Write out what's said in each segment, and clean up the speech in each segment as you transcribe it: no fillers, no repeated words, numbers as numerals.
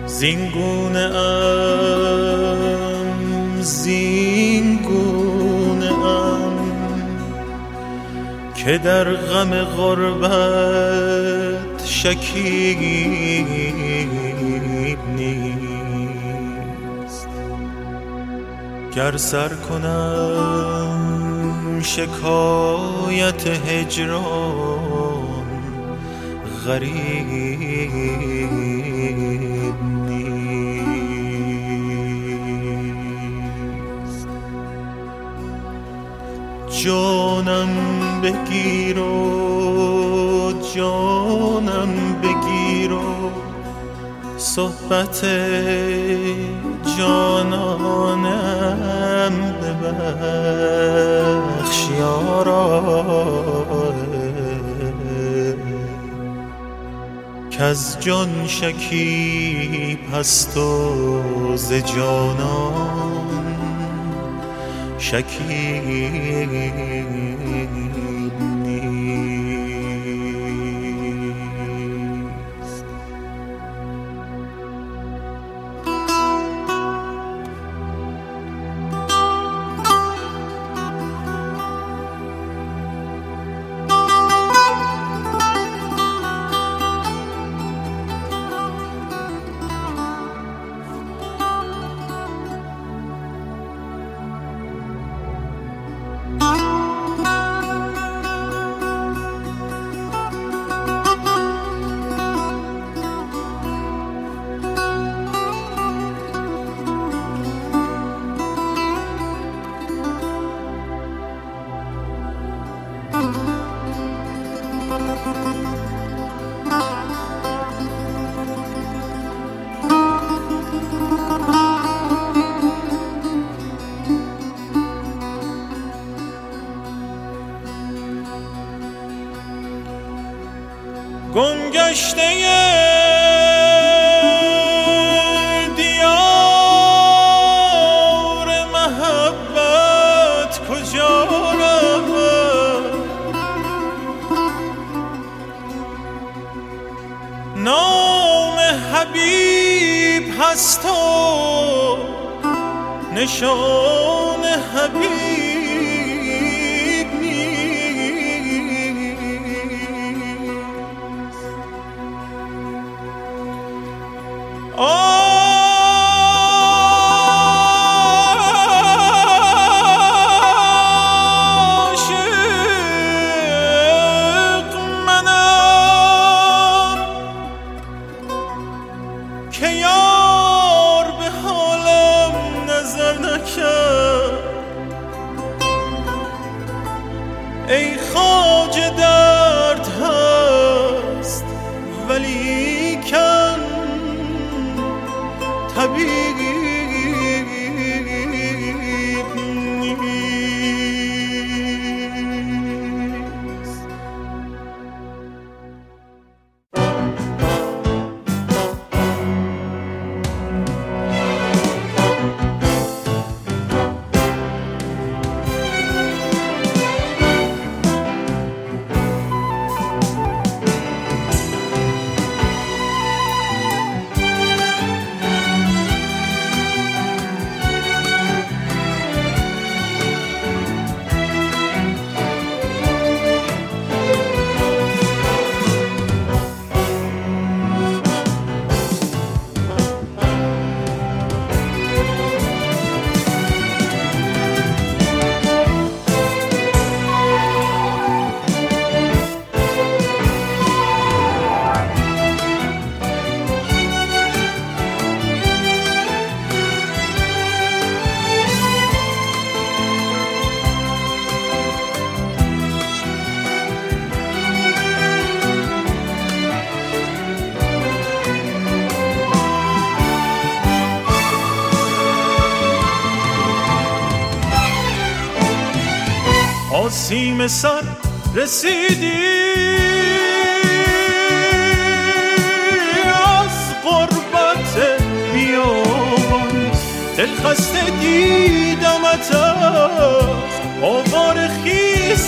زینگونه ام که در غم غربت شکیب نیست. گر سر کنم شکایت هجران غریب نیست. جانم بگیر و جانم بگیر و صحبت جانانم ببخش یارا، کز جان شکیب هست و ز جانان شکیب نیست. گمگشته دیار محبت کجا رود؟ نام حبیب هست و نشان حبیب عاشق منم که یار به حالم نظر نکرد. ای خواجه درد هست ولیکن طبیب نیست. آسیم سر رسیدی از غربت بیابان، دلخسته دیدمت از آوار خیز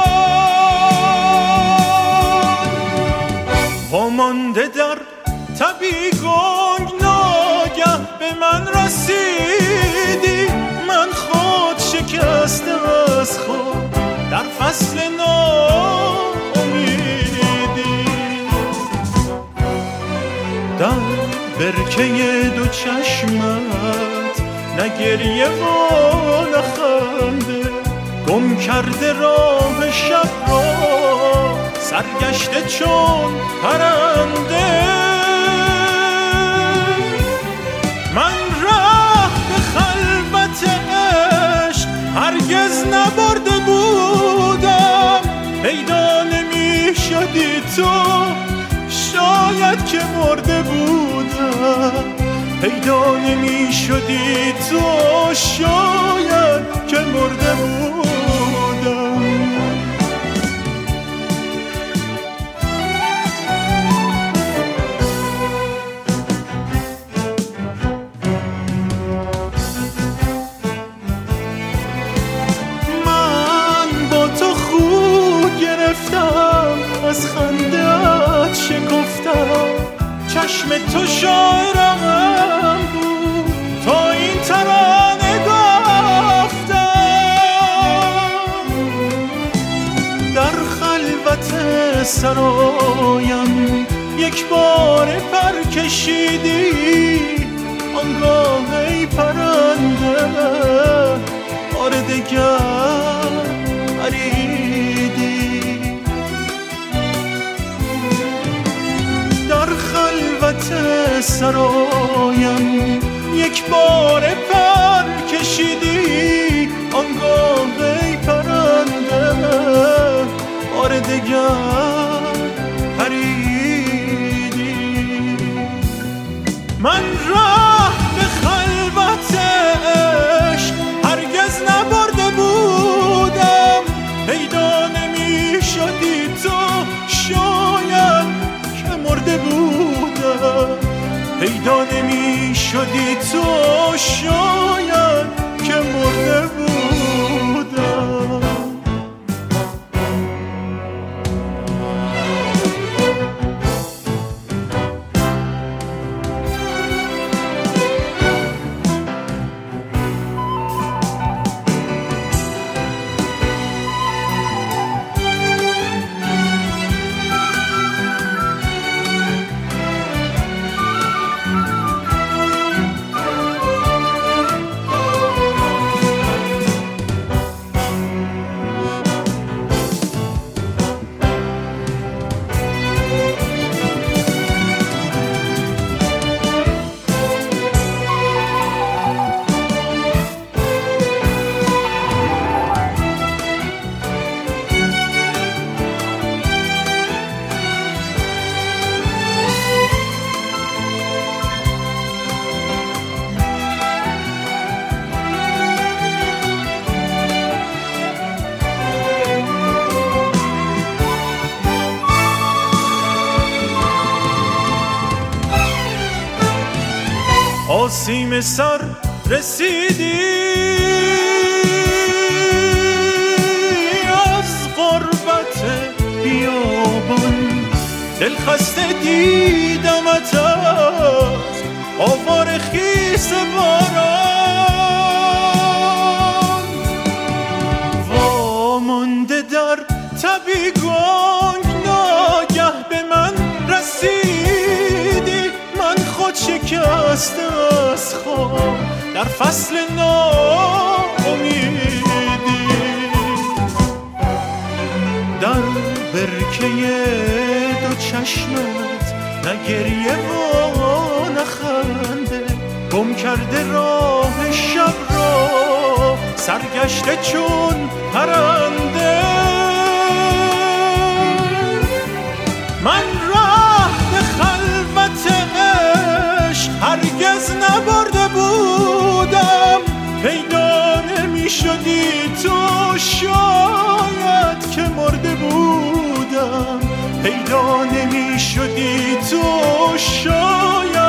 باران، وامانده در تب بیگنگ ناگه به من رسیدی، من خود شکسته از خود در فصل ناامیدی. در برکه دو چشمت نه گریه و نه خنده، گم کرده راه شب را سرگشته چون پرنده. من راه به خلوت عشق هرگز نبرده بودم، پیدا نمی شدی تو شاید که مرده بودم، پیدا نمی شدی تو شاید که مرده بودم. از خنده‌ات شکفتم، چشم تو شاعرم بود تا این ترانه گفتم. در خلوت سرایم یک بار پر کشیدی، آنگاه ای پرنده بار دگر پریدی. در خلوت سرایم یک بار پر کشیدی، آنگاه ای پرنده بار دگر پریدی. من راه به خلوت عشق هرگز نبرده بودم، پیدا نمی شدی تو شاید که مرده بودم، پیدا نمی شدی تو شاید که مرده بودم. آسیم سر رسیدی از غربت بیابان، دل خسته دیدمت از آوار خیس باران. وامانده در تبی گنگ ناگه به من رسیدی، من خود شکسته از خواب در فصل ناامیدی. در برکه دو چشمت نه گریه و نه خنده، گم کرده راه شب را سرگشته چون پرنده. من راه به خلوت عشق هرگز نبرده بودم، پیدا نمی شدی تو شاید که مرده بودم، پیدا نمی شدی تو شاید